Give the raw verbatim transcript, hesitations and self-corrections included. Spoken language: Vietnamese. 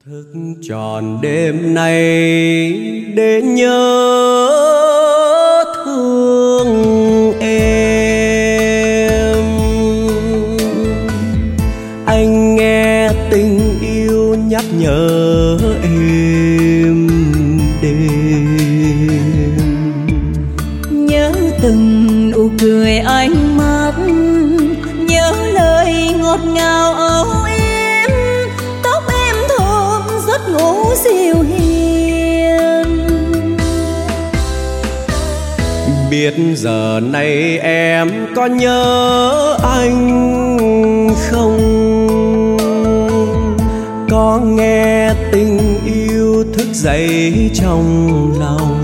Thức tròn đêm nay để nhớ thương em. Anh nghe tình yêu nhắc nhở em đêm. Nhớ từng nụ cười ánh mắt, nhớ lời ngọt ngào âu yếm, tóc em thơm giấc ngủ dịu hiền. Biết giờ này em có nhớ anh không? Có nghe tình yêu thức dậy trong lòng.